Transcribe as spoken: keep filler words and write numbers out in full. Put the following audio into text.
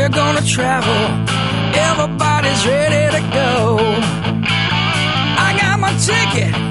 we're gonna travel. Everybody's ready to go. I got my ticket